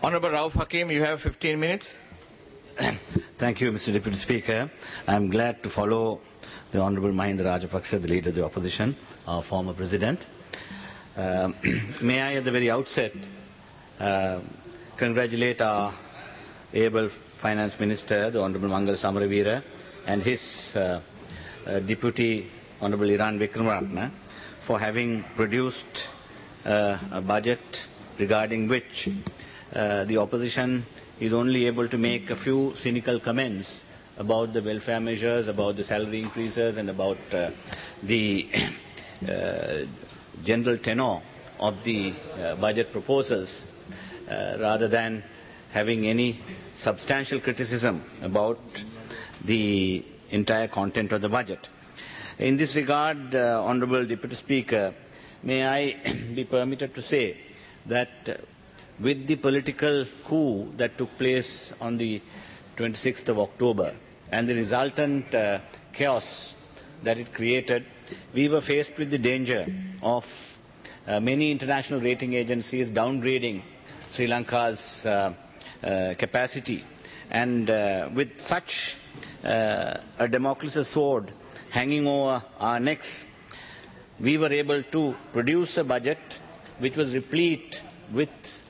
Honorable Rauf Hakim, you have 15 minutes. Thank you, Mr. Deputy Speaker. I am glad to follow the Honorable Mahinda Rajapaksa, the leader of the opposition, our former president. May I, at the very outset, congratulate our able Finance Minister, the Honorable Mangal Samaraveera, and his Deputy, Honorable Iran Wickramaratne, for having produced a budget regarding which the opposition is only able to make a few cynical comments about the welfare measures, about the salary increases, and about the general tenor of the budget proposals, rather than having any substantial criticism about the entire content of the budget. In this regard, Honourable Deputy Speaker, may I be permitted to say that with the political coup that took place on the 26th of October and the resultant chaos that it created, we were faced with the danger of many international rating agencies downgrading Sri Lanka's capacity. And with such a Damocles sword hanging over our necks, we were able to produce a budget which was replete with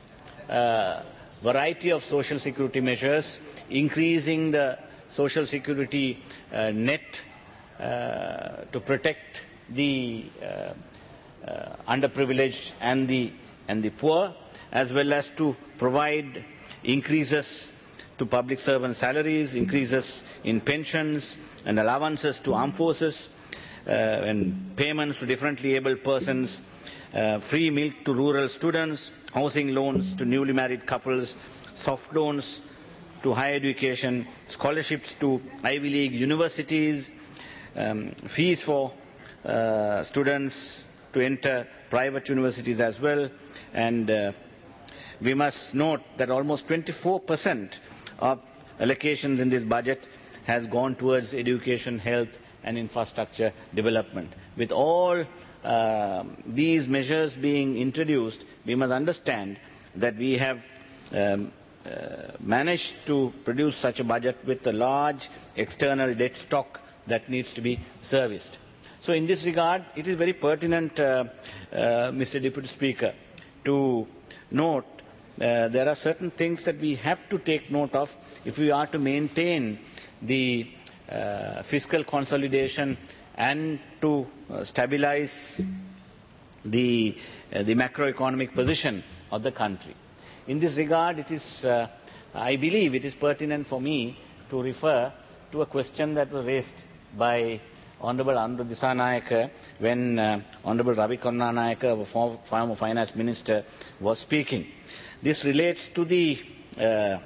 variety of social security measures, increasing the social security net to protect the underprivileged and the poor, as well as to provide increases to public servant salaries, increases in pensions and allowances to armed forces, and payments to differently abled persons, free milk to rural students, housing loans to newly married couples, soft loans to higher education, scholarships to Ivy League universities, fees for students to enter private universities as well. And we must note that almost 24% of allocations in this budget has gone towards education, health and infrastructure development. With all these measures being introduced, we must understand that we have managed to produce such a budget with a large external debt stock that needs to be serviced. So in this regard, it is very pertinent, Mr. Deputy Speaker, to note there are certain things that we have to take note of if we are to maintain the fiscal consolidation and to stabilize the macroeconomic position of the country. In this regard, it is, I believe it is pertinent for me to refer to a question that was raised by Honorable Anuruddha Dissanayake when Honorable Ravi Karunanayake, our former Finance Minister, was speaking. This relates to the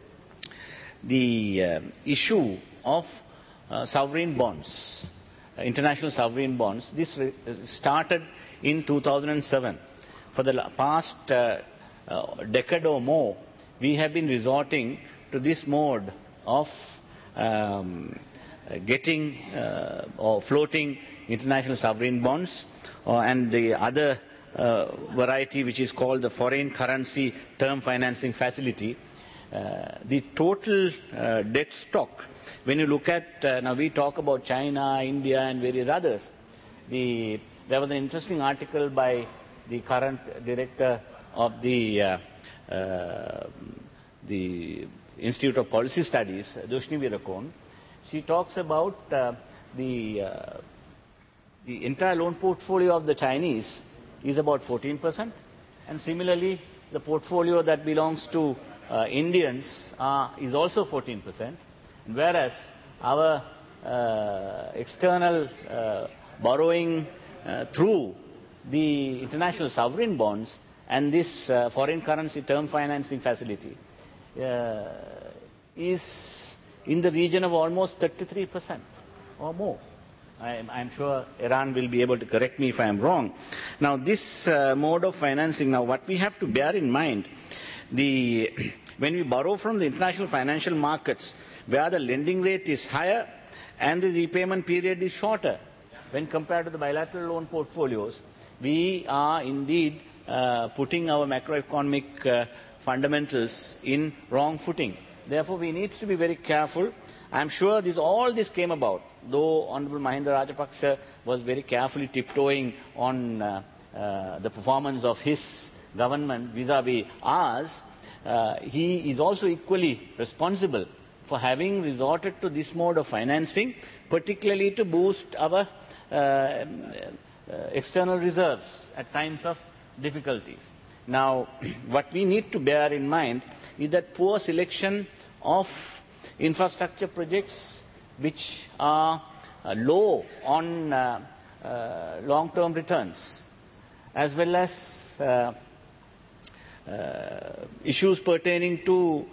issue of sovereign bonds, international sovereign bonds. This started in 2007. For the past decade or more, we have been resorting to this mode of getting or floating international sovereign bonds, and the other variety, which is called the foreign currency term financing facility. The total debt stock, when you look at, now we talk about China, India and various others. There was an interesting article by the current director of the Institute of Policy Studies, Doshni Virakon. She talks about the entire loan portfolio of the Chinese is about 14%, and similarly the portfolio that belongs to Indians is also 14%, whereas our external borrowing through the international sovereign bonds and this foreign currency term financing facility is in the region of almost 33% or more. I'm sure Iran will be able to correct me if I am wrong. Now, this mode of financing, now what we have to bear in mind, when we borrow from the international financial markets, where the lending rate is higher and the repayment period is shorter, when compared to the bilateral loan portfolios, we are indeed putting our macroeconomic fundamentals in wrong footing. Therefore, we need to be very careful. I'm sure all this came about, though Honorable Mahinda Rajapaksa was very carefully tiptoeing on the performance of his government vis-à-vis ours. He is also equally responsible for having resorted to this mode of financing, particularly to boost our external reserves at times of difficulties. Now, what we need to bear in mind is that poor selection of infrastructure projects which are low on long-term returns, as well as issues pertaining to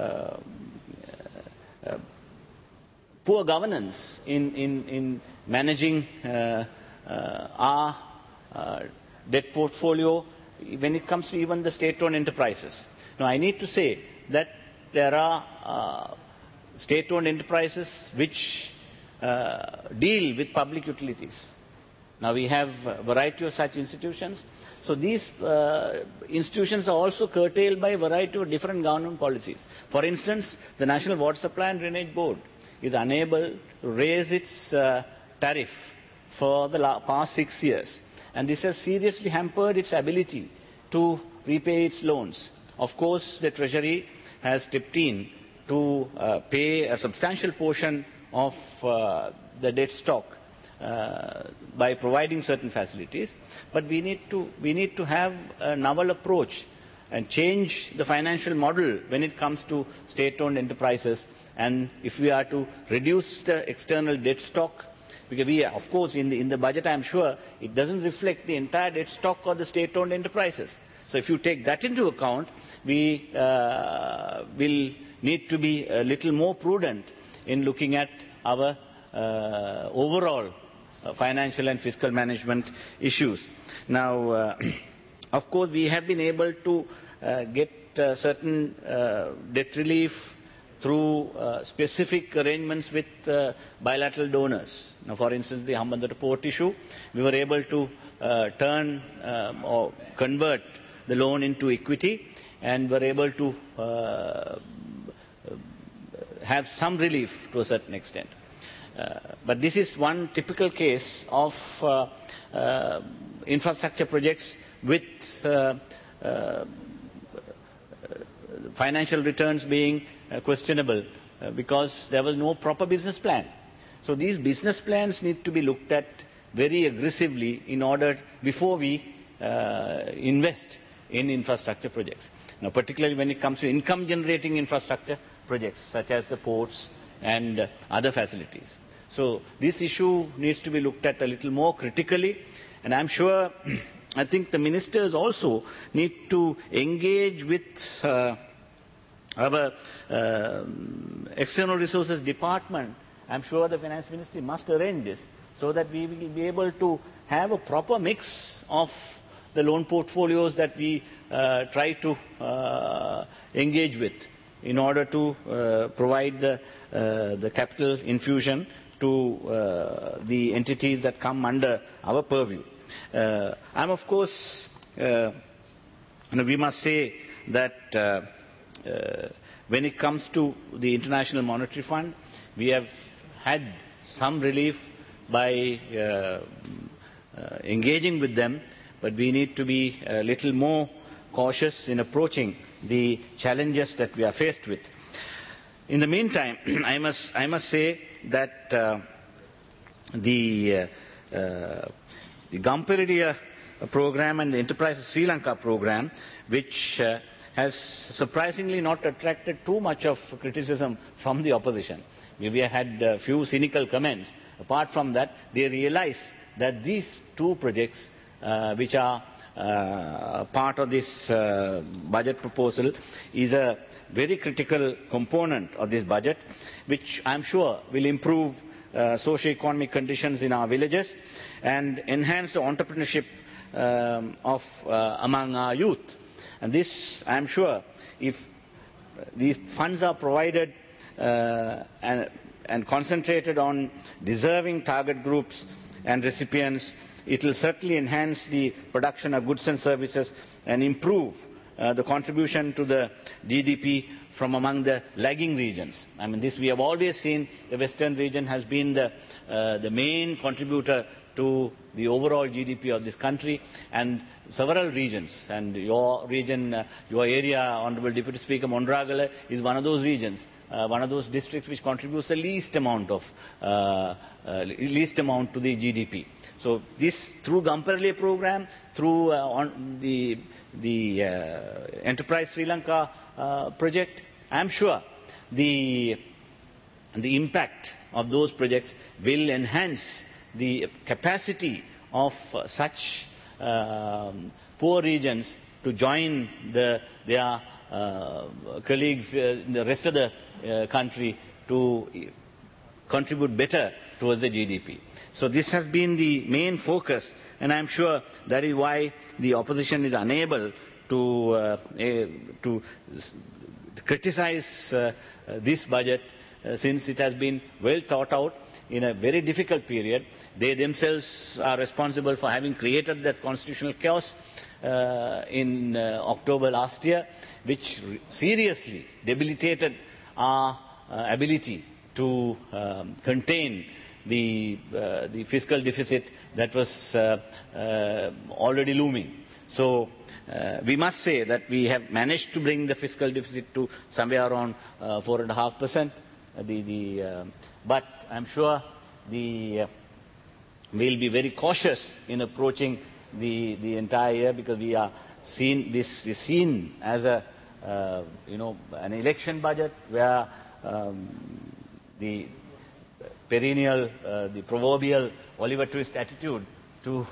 poor governance in managing our debt portfolio when it comes to even the state-owned enterprises. Now, I need to say that there are state-owned enterprises which deal with public utilities. Now, we have a variety of such institutions. So these institutions are also curtailed by a variety of different government policies. For instance, the National Water Supply and Drainage Board is unable to raise its tariff for the past 6 years. And this has seriously hampered its ability to repay its loans. Of course, the Treasury has stepped in to pay a substantial portion of the debt stock by providing certain facilities, but we need to have a novel approach and change the financial model when it comes to state-owned enterprises. And if we are to reduce the external debt stock, because we, of course, in the budget, I'm sure it doesn't reflect the entire debt stock of the state-owned enterprises. So if you take that into account, we will need to be a little more prudent in looking at our overall financial and fiscal management issues. Now, of course, we have been able to get certain debt relief through specific arrangements with bilateral donors. Now, for instance, the Hambantota port issue, we were able to turn or convert the loan into equity, and were able to have some relief to a certain extent. But this is one typical case of infrastructure projects with financial returns being questionable because there was no proper business plan. So these business plans need to be looked at very aggressively in order before we invest in infrastructure projects. Now, particularly when it comes to income-generating infrastructure projects, such as the ports and other facilities. So this issue needs to be looked at a little more critically, and I'm sure, I think the ministers also need to engage with our External Resources Department. I'm sure the Finance Ministry must arrange this so that we will be able to have a proper mix of the loan portfolios that we try to engage with in order to provide the capital infusion to the entities that come under our purview. I'm, of course, we must say that when it comes to the International Monetary Fund, we have had some relief by engaging with them, but we need to be a little more cautious in approaching the challenges that we are faced with. In the meantime, I must say that the Gampiridia program and the Enterprise Sri Lanka program, which has surprisingly not attracted too much of criticism from the opposition. We have had a few cynical comments. Apart from that, they realize that these two projects, which are part of this budget proposal, is a very critical component of this budget, which I'm sure will improve socio-economic conditions in our villages and enhance the entrepreneurship among our youth. And this, I'm sure, if these funds are provided and concentrated on deserving target groups and recipients, it will certainly enhance the production of goods and services and improve the contribution to the GDP from among the lagging regions. I mean, this we have always seen. The Western region has been the main contributor to the overall GDP of this country, and several regions, and your region, your area, Honourable Deputy Speaker, Mondragala, is one of those regions, one of those districts which contributes the least amount to the GDP. So this, through Gamparle program, through on the Enterprise Sri Lanka project, I am sure the impact of those projects will enhance the capacity of such poor regions to join their colleagues in the rest of the country to contribute better towards the GDP. So this has been the main focus, and I am sure that is why the opposition is unable to criticize this budget, since it has been well thought out in a very difficult period. They themselves are responsible for having created that constitutional chaos in October last year, which seriously debilitated our ability to contain the fiscal deficit that was already looming. So we must say that we have managed to bring the fiscal deficit to somewhere around 4.5%. But I'm sure we'll be very cautious in approaching the entire year, because we are seen as a an election budget where the perennial, the proverbial Oliver Twist attitude to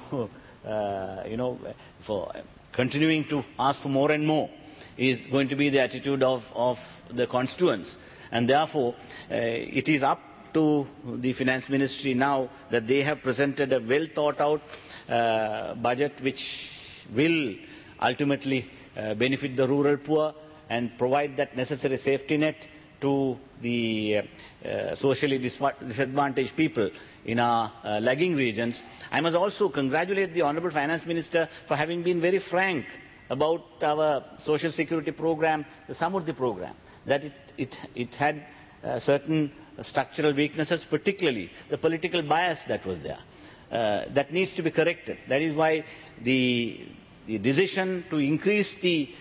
for continuing to ask for more and more is going to be the attitude of the constituents, and therefore it is up to the Finance Ministry now that they have presented a well thought out budget which will ultimately benefit the rural poor and provide that necessary safety net to the socially disadvantaged people in our lagging regions. I must also congratulate the Honourable Finance Minister for having been very frank about our social security program, the Samurdhi program, that it had certain structural weaknesses, particularly the political bias that was there. That needs to be corrected. That is why the decision to increase the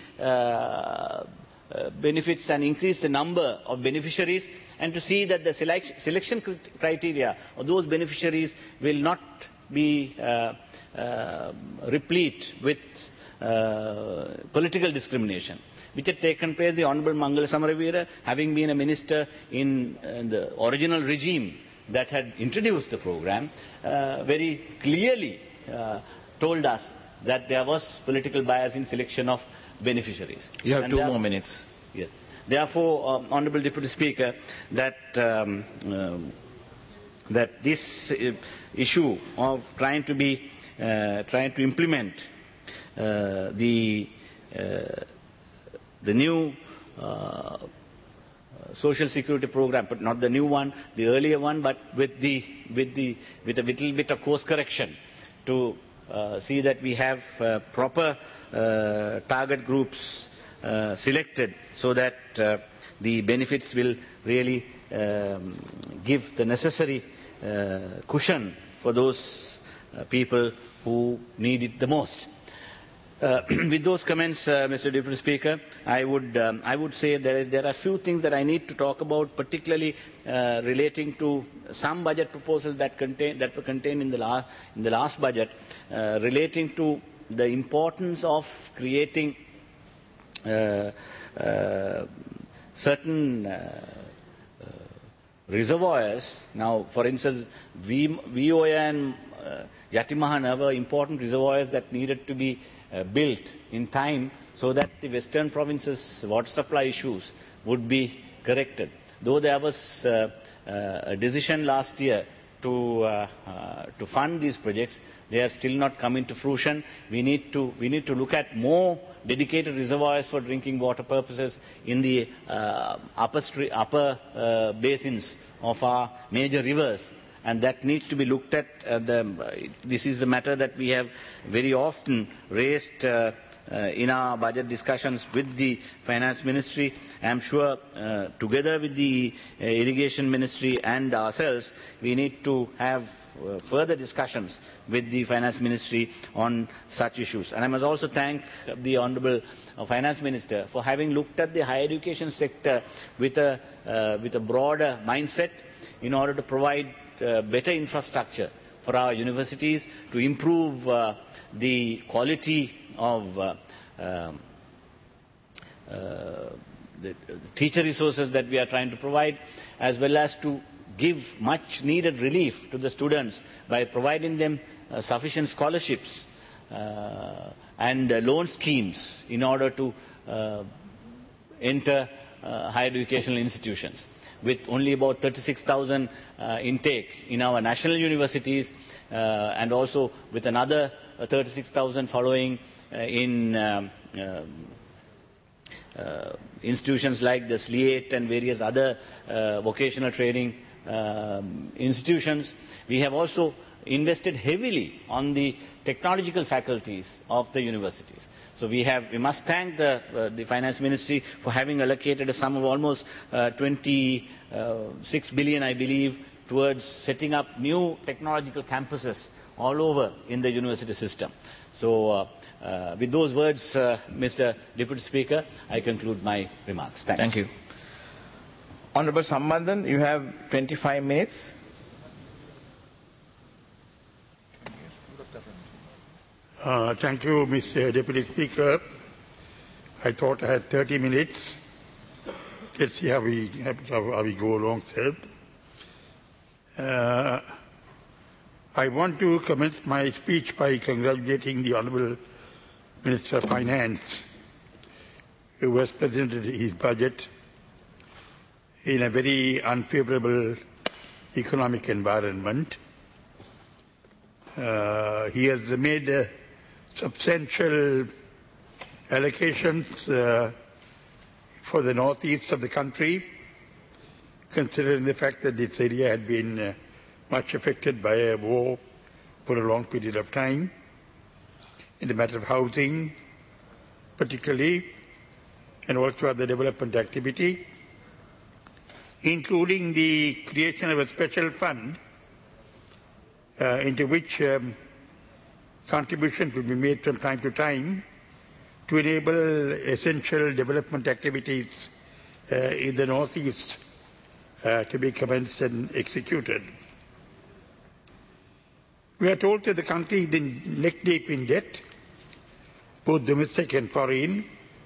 benefits and increase the number of beneficiaries, and to see that the selection criteria of those beneficiaries will not be replete with political discrimination, which had taken place. The Honourable Mangala Samaravira, having been a minister in the original regime that had introduced the program, very clearly told us that there was political bias in selection of beneficiaries. You have 2 more minutes. Yes. Therefore, Honourable Deputy Speaker, that this issue of trying to implement the new social security program, but not the new one, the earlier one, but with a little bit of course correction to see that we have proper target groups selected, so that the benefits will really give the necessary cushion for those people who need it the most. With those comments, Mr. Deputy Speaker, I would say there are a few things that I need to talk about, particularly relating to some budget proposals that were contained in the last budget, relating to the importance of creating certain reservoirs. Now, for instance, Vioya and Yatimahana were important reservoirs that needed to be built in time, so that the Western provinces' water supply issues would be corrected. Though there was a decision last year to fund these projects, they have still not come into fruition. We need to look at more dedicated reservoirs for drinking water purposes in the upper basins of our major rivers, and that needs to be looked at. This is a matter that we have very often raised in our budget discussions with the Finance Ministry. I am sure together with the Irrigation Ministry and ourselves, we need to have further discussions with the Finance Ministry on such issues. And I must also thank the Honourable Finance Minister for having looked at the higher education sector with a broader mindset in order to provide better infrastructure for our universities, to improve the quality of the teacher resources that we are trying to provide, as well as to give much needed relief to the students by providing them sufficient scholarships and loan schemes in order to enter higher educational institutions. With only about 36,000 intake in our national universities and also with another 36,000 following in institutions like the SLEAT and various other vocational training institutions. We have also invested heavily on the technological faculties of the universities. So we must thank the Finance Ministry for having allocated a sum of almost 26 billion, I believe, towards setting up new technological campuses all over in the university system. So with those words, Mr. Deputy Speaker, I conclude my remarks. Thanks. Thank you. Honorable Sambandhan, you have 25 minutes. Thank you, Mr. Deputy Speaker. I thought I had 30 minutes. Let's see how we go along, sir. I want to commence my speech by congratulating the Honourable Minister of Finance, who has presented his budget in a very unfavourable economic environment. He has made substantial allocations for the northeast of the country, considering the fact that this area had been much affected by a war for a long period of time, in the matter of housing particularly, and also other development activity, including the creation of a special fund into which contributions will be made from time to time to enable essential development activities in the northeast to be commenced and executed. We are told that the country is neck deep in debt, both domestic and foreign.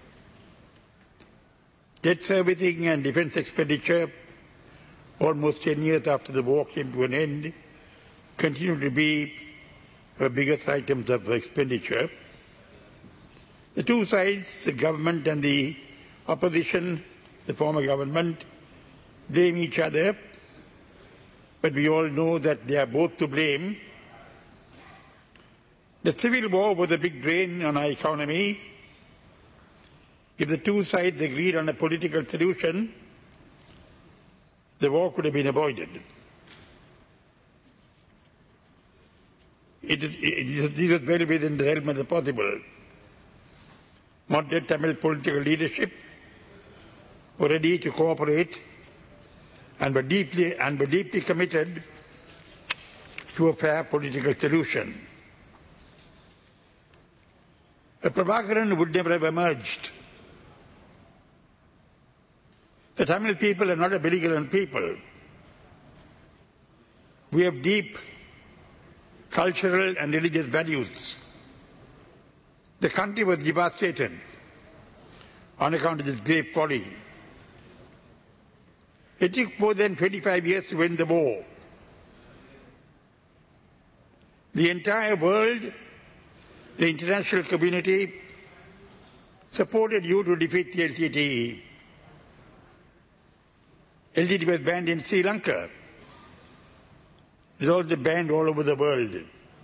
Debt servicing and defence expenditure, almost 10 years after the war came to an end, continue to be the biggest items of expenditure. The two sides, the government and the opposition, the former government, blame each other, but we all know that they are both to blame. The civil war was a big drain on our economy. If the two sides agreed on a political solution, the war could have been avoided. This was well within the realm of the possible. Modern Tamil political leadership were ready to cooperate and were deeply committed to a fair political solution. A Prabhakaran would never have emerged. The Tamil people are not a belligerent people. We have deep cultural and religious values. The country was devastated on account of this great folly. It took more than 25 years to win the war. The entire world, the international community, supported you to defeat the LTTE. LTTE was banned in Sri Lanka. It was also banned all over the world.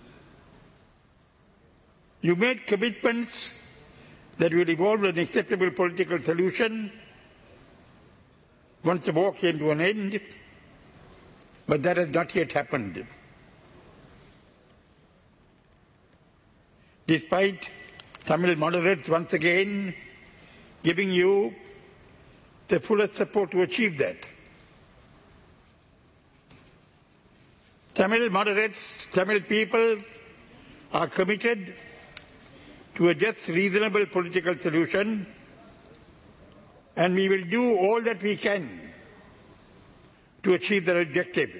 You made commitments that will evolve an acceptable political solution once the war came to an end, but that has not yet happened. Despite Tamil moderates once again giving you the fullest support to achieve that. Tamil moderates, Tamil people are committed to a just, reasonable political solution, and we will do all that we can to achieve that objective.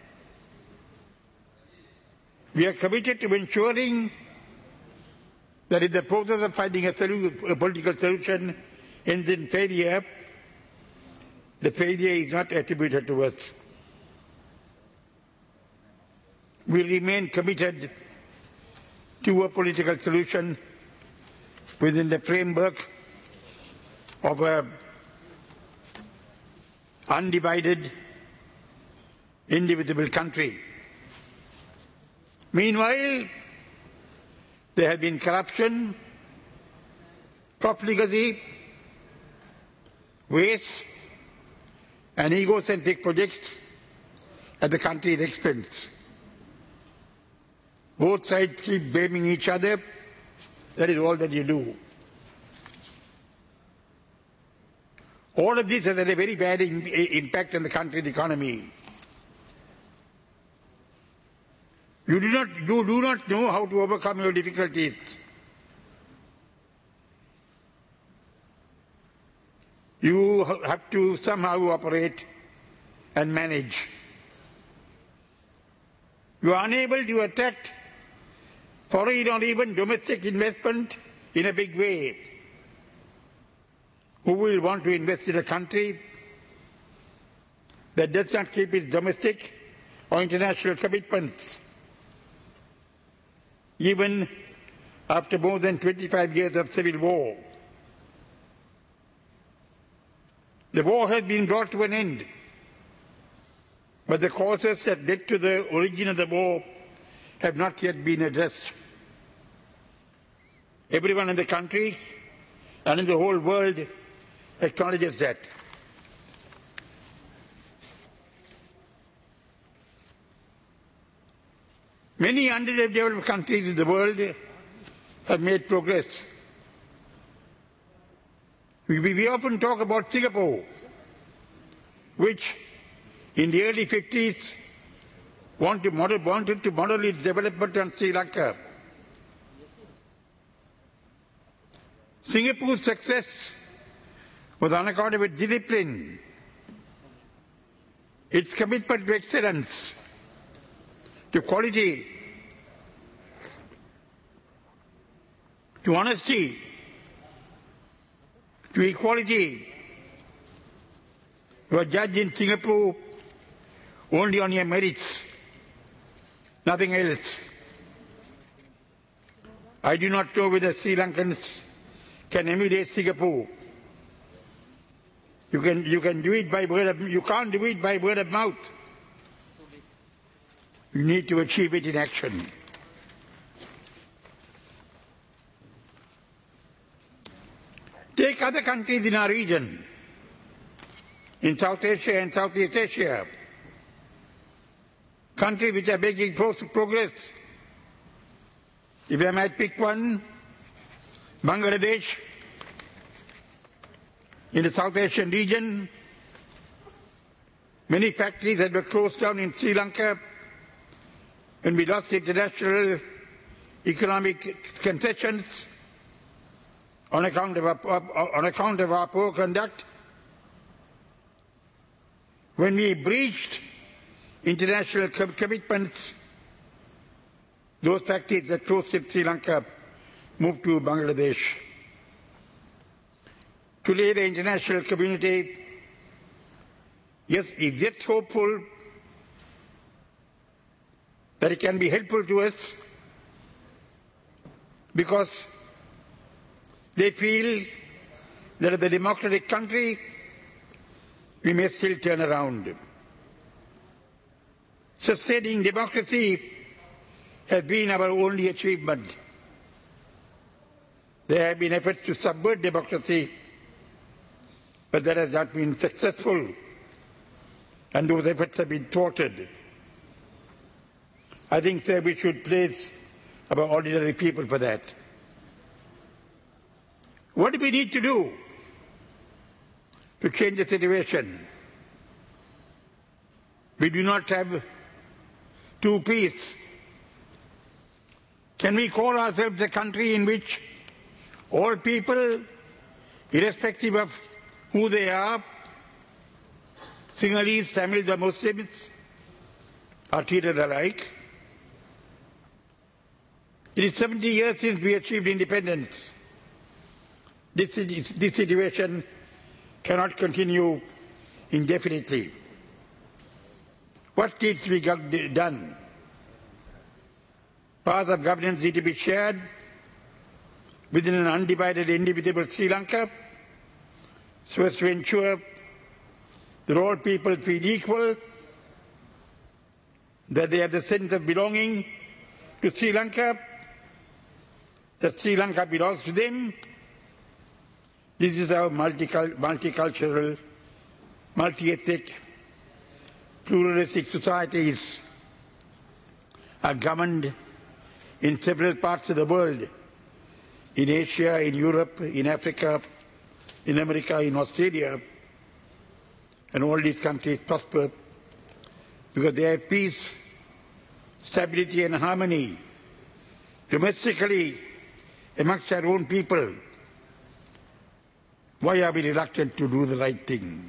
We are committed to ensuring that if the process of finding a political solution ends in failure, the failure is not attributed to us. We remain committed to a political solution within the framework of an undivided, indivisible country. Meanwhile, there has been corruption, profligacy, waste, and egocentric projects at the country's expense. Both sides keep blaming each other. That is all that you do. All of this has had a very bad impact on the country's economy. You do not know how to overcome your difficulties. You have to somehow operate and manage. You are unable to attract foreign or even domestic investment in a big way. Who will want to invest in a country that does not keep its domestic or international commitments? Even after more than 25 years of civil war. The war has been brought to an end, but the causes that led to the origin of the war have not yet been addressed. Everyone in the country and in the whole world acknowledges that. Many underdeveloped countries in the world have made progress. We often talk about Singapore, which in the early 50s wanted to model its development on Sri Lanka. Singapore's success was on account of its discipline, its commitment to excellence, to quality, to honesty, to equality. You are judged in Singapore only on your merits, nothing else. I do not know whether Sri Lankans can emulate Singapore. You can do it by word of, you can't do it by word of mouth. You need to achieve it in action. Take other countries in our region, in South Asia and Southeast Asia, countries which are making progress. If I might pick one, Bangladesh, in the South Asian region, many factories had been closed down in Sri Lanka when we lost international economic concessions on account of our poor conduct. When we breached international commitments, those factories that closed in Sri Lanka moved to Bangladesh. Today the international community, yes, is yet hopeful that it can be helpful to us because they feel that as a democratic country, we may still turn around. Sustaining democracy has been our only achievement. There have been efforts to subvert democracy, but that has not been successful, and those efforts have been thwarted. I think, sir, we should praise our ordinary people for that. What do we need to do to change the situation? We do not have two-peace. Can we call ourselves a country in which all people, irrespective of who they are, Sinhalese, Tamils or Muslims, are treated alike? It is 70 years since we achieved independence. This situation cannot continue indefinitely. What needs to be done? Powers of governance need to be shared within an undivided, indivisible Sri Lanka so as to ensure that all people feel equal, that they have the sense of belonging to Sri Lanka, that Sri Lanka belongs to them. This is how multicultural, multi-ethnic, pluralistic societies are governed in several parts of the world, in Asia, in Europe, in Africa, in America, in Australia. And all these countries prosper because they have peace, stability and harmony domestically amongst their own people. Why are we reluctant to do the right thing?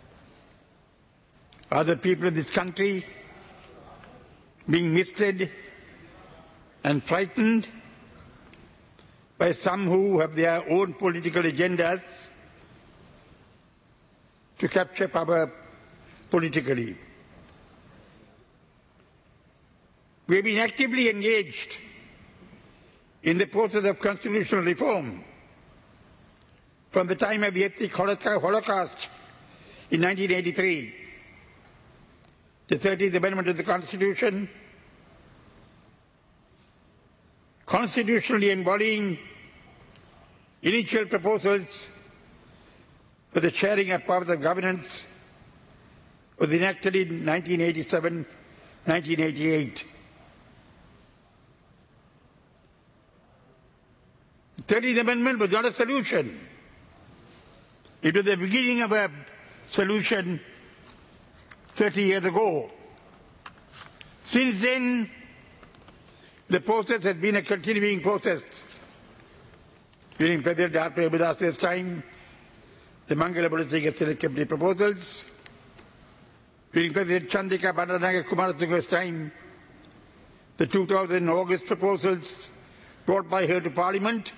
Are the people of this country being misled and frightened by some who have their own political agendas to capture power politically? We have been actively engaged in the process of constitutional reform from the time of the ethnic Holocaust in 1983, the 13th Amendment of the Constitution, constitutionally embodying initial proposals for the sharing of powers of governance, was enacted in 1987-1988. The 13th Amendment was not a solution. It was the beginning of a solution 30 years ago. Since then, the process has been a continuing process. During President R. Premadasa's time, the Mangala Buddhist Select Committee proposals. During President Chandrika Bandaranaike Kumaratunga's time, the 2000 August proposals brought by her to Parliament.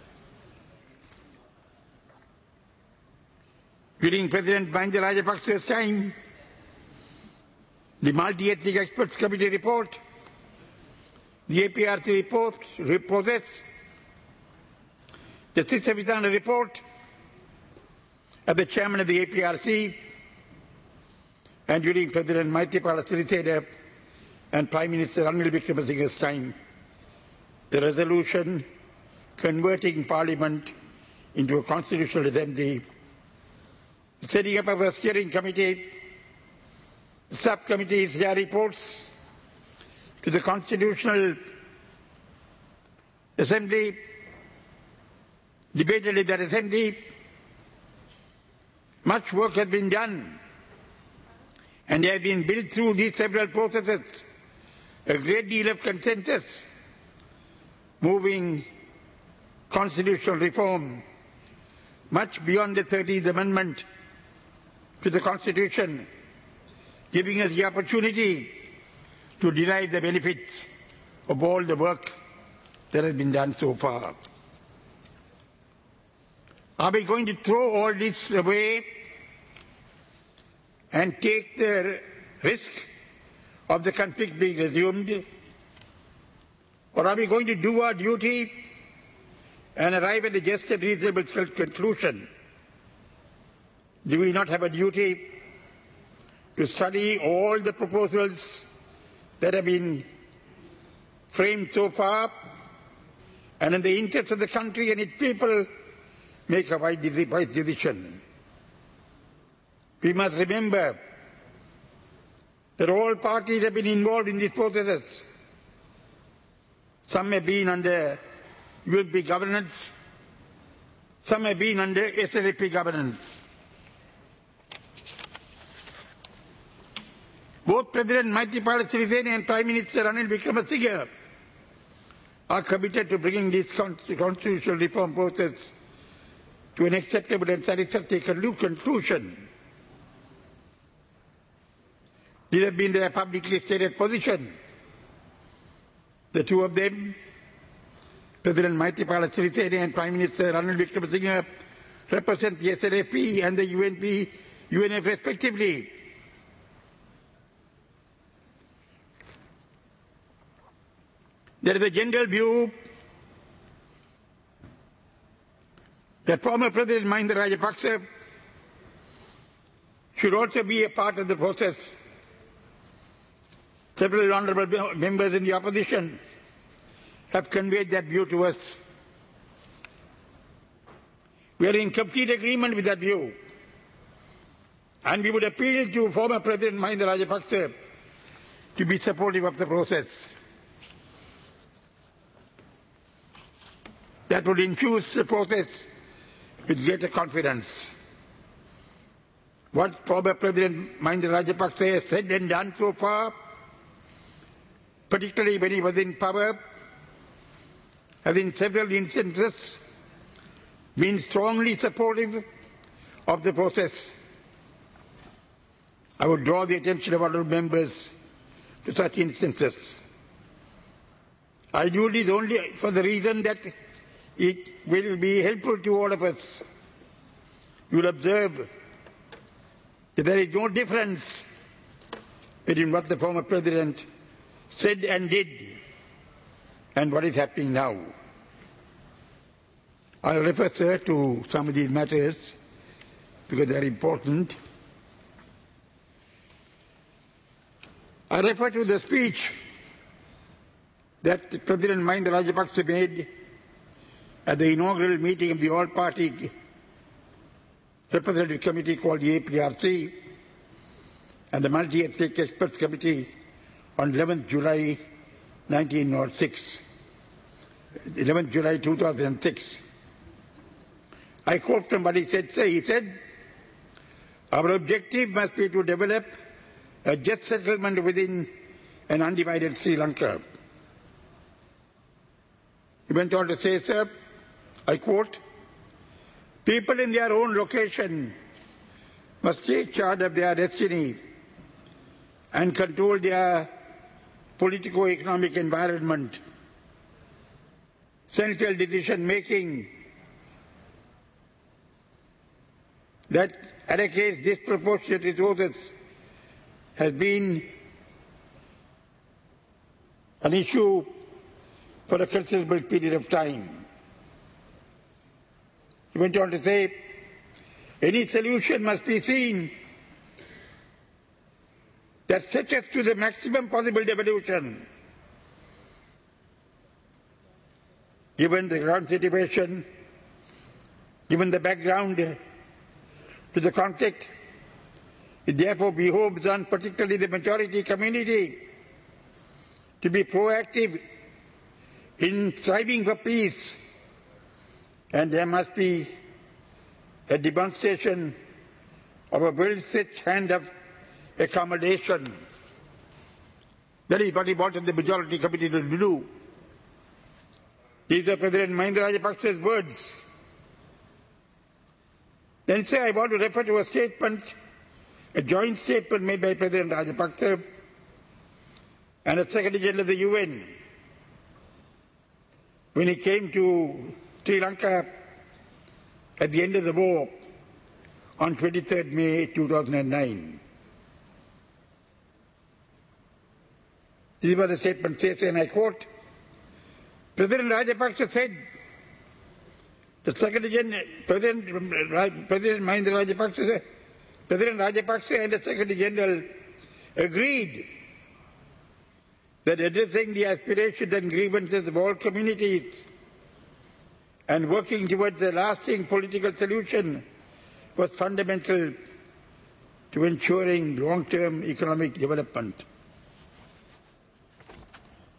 During President Mahinda Rajapaksa's time, the Multi-Ethnic Experts Committee report, the APRC report, process, the Sisavithana report of the chairman of the APRC, and during President Maithripala Sirisena and Prime Minister Ranil Wickremesinghe's time, the resolution converting Parliament into a constitutional assembly, setting up of a steering committee, subcommittees, their reports to the Constitutional Assembly, debated in that assembly. Much work has been done, and they have been built through these several processes, a great deal of consensus, moving constitutional reform much beyond the 13th Amendment to the Constitution, giving us the opportunity to derive the benefits of all the work that has been done so far. Are we going to throw all this away and take the risk of the conflict being resumed? Or are we going to do our duty and arrive at a just and reasonable conclusion? Do we not have a duty to study all the proposals that have been framed so far, and in the interest of the country and its people, make a wise decision? We must remember that all parties have been involved in these processes. Some have been under UNP governance, Some have been under SLP governance. Both President Maithripala Sirisena and Prime Minister Ranil Wickremesinghe are committed to bringing this constitutional reform process to an acceptable and satisfactory conclusion. This has been their publicly stated position. The two of them, President Maithripala Sirisena and Prime Minister Ranil Wickremesinghe, represent the SLP and the UNF respectively. There is a general view that former President Mahinda Rajapaksa should also be a part of the process. Several honourable members in the opposition have conveyed that view to us. We are in complete agreement with that view, and we would appeal to former President Mahinda Rajapaksa to be supportive of the process. That would infuse the process with greater confidence. What former President Mahinda Rajapaksa has said and done so far, particularly when he was in power, has in several instances been strongly supportive of the process. I would draw the attention of honourable members to such instances. I do this only for the reason that it will be helpful to all of us. You will observe that there is no difference between what the former President said and did and what is happening now. I will refer, sir, to some of these matters because they are important. I refer to the speech that President Mahinda Rajapaksa made at the inaugural meeting of the all-party representative committee called the APRC and the Multi-Ethnic Experts Committee on 11th July 2006. I quote from what he said. He said, "Our objective must be to develop a just settlement within an undivided Sri Lanka." He went on to say, sir, I quote, "People in their own location must take charge of their destiny and control their politico-economic environment. Central decision-making that allocates disproportionate resources has been an issue for a considerable period of time." He went on to say, "Any solution must be seen that sets us to the maximum possible devolution. Given the ground situation, given the background to the conflict, it therefore behoves on particularly the majority community to be proactive in striving for peace, and there must be a demonstration of a well-stretched hand of accommodation." That is what he wanted the majority committee to do. These are President Mahinda Rajapaksa's words. Then say I want to refer to a statement, a joint statement made by President Rajapaksa and the Secretary General of the UN when he came to Sri Lanka at the end of the war on 23rd May 2009. This was the statement says, and I quote, President Rajapaksa said, the Secretary General, President Mahinda Rajapaksa said, President Rajapaksa and the Secretary General agreed that addressing the aspirations and grievances of all communities and working towards a lasting political solution was fundamental to ensuring long-term economic development.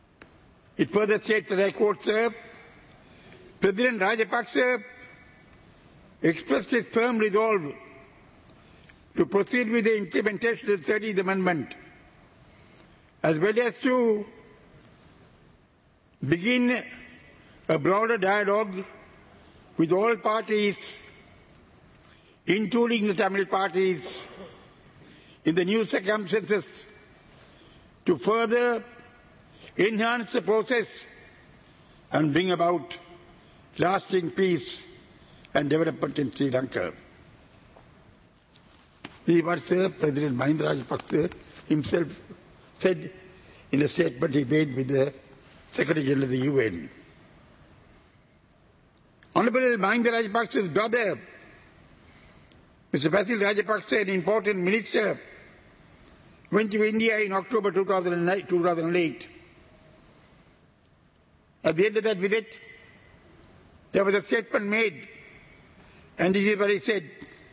It further states that I quote, sir, President Rajapaksa expressed its firm resolve to proceed with the implementation of the 30th Amendment, as well as to begin a broader dialogue with all parties, including the Tamil parties, in the new circumstances to further enhance the process and bring about lasting peace and development in Sri Lanka. This is what President Mahinda Rajapaksa himself said in a statement he made with the Secretary General of the UN. Honorable Mahinda Rajapaksa's brother, Mr. Basil Rajapaksa, an important minister, went to India in October 2008. At the end of that visit, there was a statement made, and this is what he said.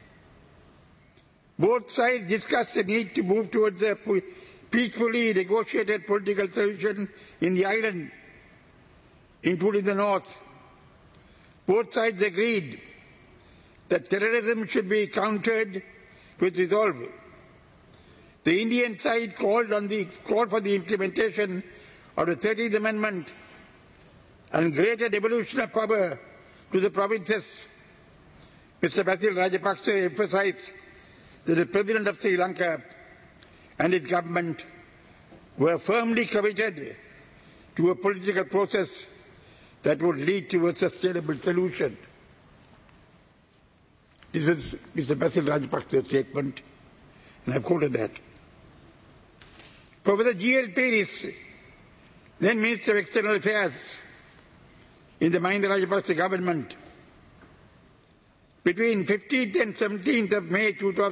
Both sides discussed the need to move towards a peacefully negotiated political solution in the island, including the north. Both sides agreed that terrorism should be countered with resolve. The Indian side called for the implementation of the 30th Amendment and greater devolution of power to the provinces. Mr. Basil Rajapaksa emphasized that the President of Sri Lanka and its government were firmly committed to a political process that would lead to a sustainable solution. This was Mr. Basil Rajapaksa's statement, and I've quoted that. Professor G.L. Peris, then Minister of External Affairs in the Mahinda Rajapaksa government, between 15th and 17th of May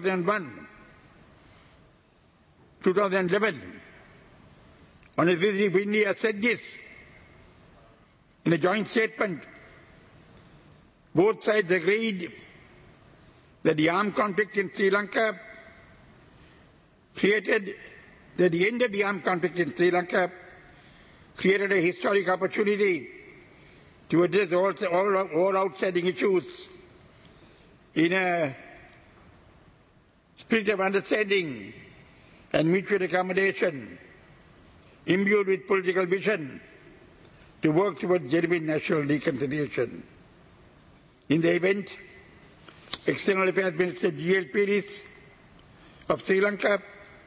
2011, on his visit to India, said this in a joint statement. Both sides agreed that the armed conflict in Sri Lanka created a historic opportunity to address all outstanding issues in a spirit of understanding and mutual accommodation, imbued with political vision to work towards genuine national reconciliation. In the event, External Affairs Minister G.L. Peris of Sri Lanka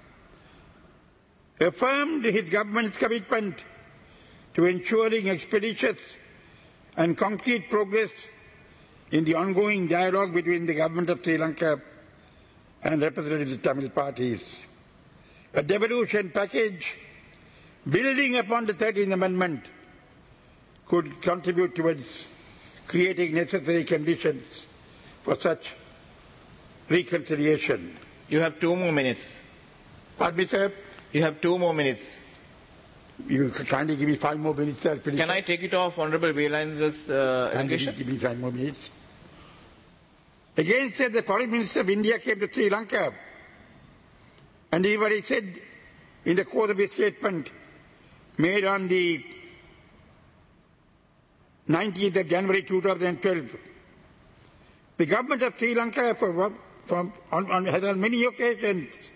affirmed his government's commitment to ensuring expeditious and concrete progress in the ongoing dialogue between the government of Sri Lanka and representatives of Tamil parties. A devolution package building upon the 13th Amendment could contribute towards creating necessary conditions for such reconciliation. You have 2 more minutes. Pardon me, sir? You have 2 more minutes. You kindly give me 5 more minutes, sir. Please. Can I take it off Honorable Velandra's allegation? Give me 5 more minutes. Again said the Foreign Minister of India came to Sri Lanka, and he what he said in the course of his statement made on the 19th of January 2012. The government of Sri Lanka has on many occasions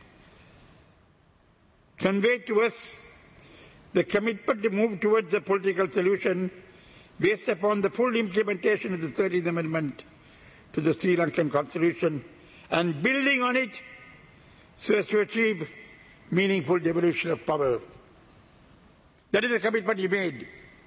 conveyed to us the commitment to move towards a political solution based upon the full implementation of the 13th Amendment to the Sri Lankan Constitution and building on it so as to achieve meaningful devolution of power. That is the commitment he made.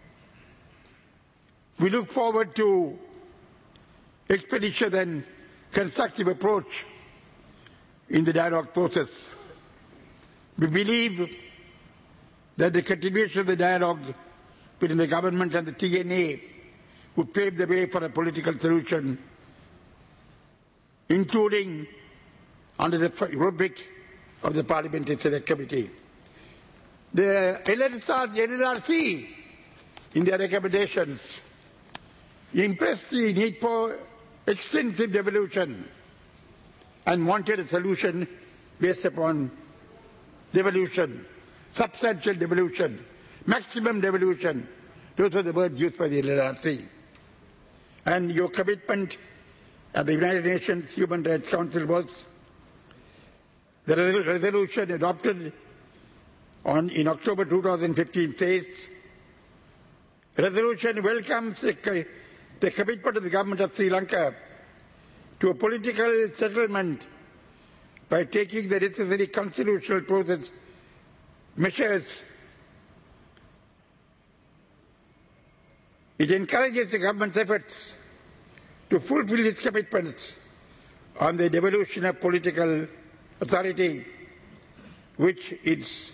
We look forward to expeditious and constructive approach in the dialogue process. We believe that the continuation of the dialogue between the government and the TNA would pave the way for a political solution, including under the rubric of the Parliamentary Select Committee. The LLRC, in their recommendations, impressed the need for extensive devolution and wanted a solution based upon devolution, substantial devolution, maximum devolution. Those are the words used by the LLRC. And your commitment at the United Nations Human Rights Council was the resolution adopted in October 2015 says, resolution welcomes the commitment of the government of Sri Lanka to a political settlement by taking the necessary constitutional process measures. It encourages the government's efforts to fulfill its commitments on the devolution of political authority, which is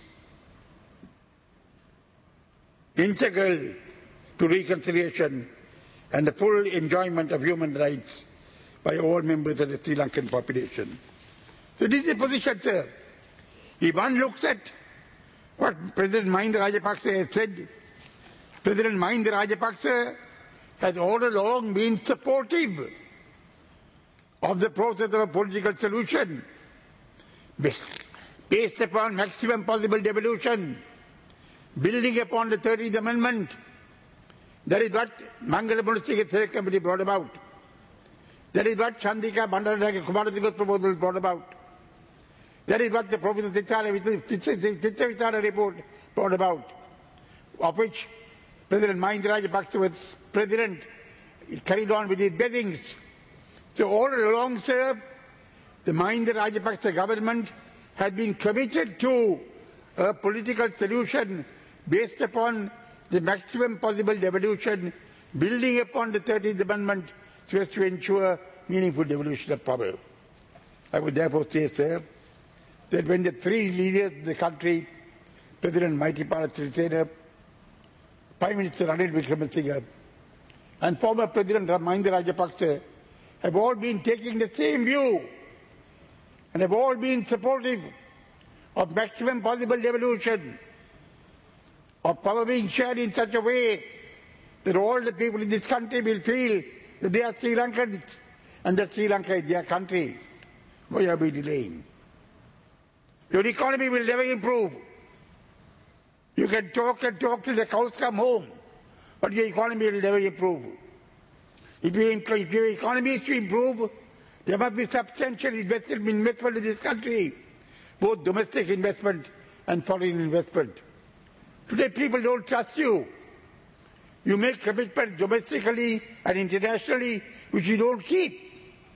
integral to reconciliation and the full enjoyment of human rights by all members of the Sri Lankan population. So this is the position, sir. If one looks at what President Mahinda Rajapaksa has said, President Mahinda Rajapaksa has all along been supportive of the process of a political solution based upon maximum possible devolution, building upon the 13th Amendment. That is what Mangala Munasika Select Committee brought about. That is what Chandika Bandaranaike Kumarasinghe's proposal brought about. That is what the Professor Titchavitara report brought about, of which President Mahinda Rajapaksa was president. It carried on with his beggings. So all along, sir, the Mahinda Rajapaksa government had been committed to a political solution based upon the maximum possible devolution, building upon the 13th Amendment so as to ensure meaningful devolution of power. I would therefore say, sir, that when the three leaders of the country, President Maithripala Sirisena, Prime Minister Ranil Wickremesinghe, and former President Mahinda Rajapaksa have all been taking the same view and have all been supportive of maximum possible devolution, of power being shared in such a way that all the people in this country will feel that they are Sri Lankans and that Sri Lanka is their country. Why are we delaying? Your economy will never improve. You can talk and talk till the cows come home, but your economy will never improve. If your economy is to improve, there must be substantial investment in this country, both domestic investment and foreign investment. Today people don't trust you. You make commitments domestically and internationally which you don't keep.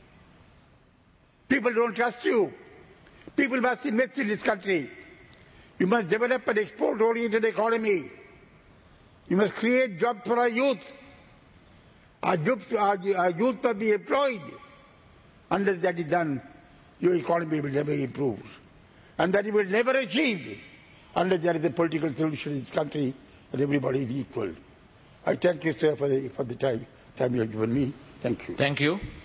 People don't trust you. People must invest in this country. You must develop an export-oriented economy. You must create jobs for our youth. Our youth must be employed. Unless that is done, your economy will never improve. And that you will never achieve unless there is a political solution in this country and everybody is equal. I thank you, sir, for the time you have given me. Thank you. Thank you.